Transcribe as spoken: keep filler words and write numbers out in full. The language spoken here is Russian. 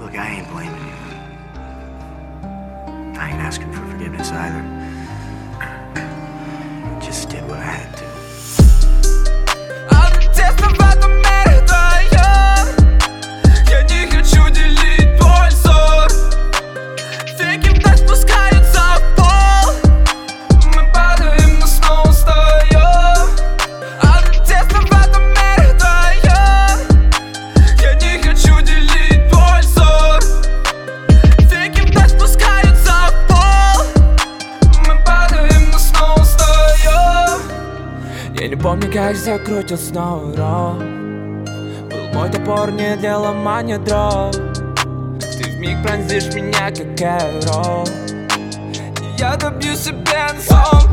Look, I ain't blaming you. I ain't asking for forgiveness either. Just did what I had to. Я не хочу делить твой сон. Веки вновь спускаются в пол. Мы падаем, но снова встаем. Одно тесно в этом мире вдвоем. Я не хочу делить твой сон. Веки вновь спускаются в пол. Мы падаем, но снова встаем. Я не помню, как закрутил снова рот. Мой топор не для ломания дров. Ты вмиг пронзишь меня, как аэро. И я добью себе на сон.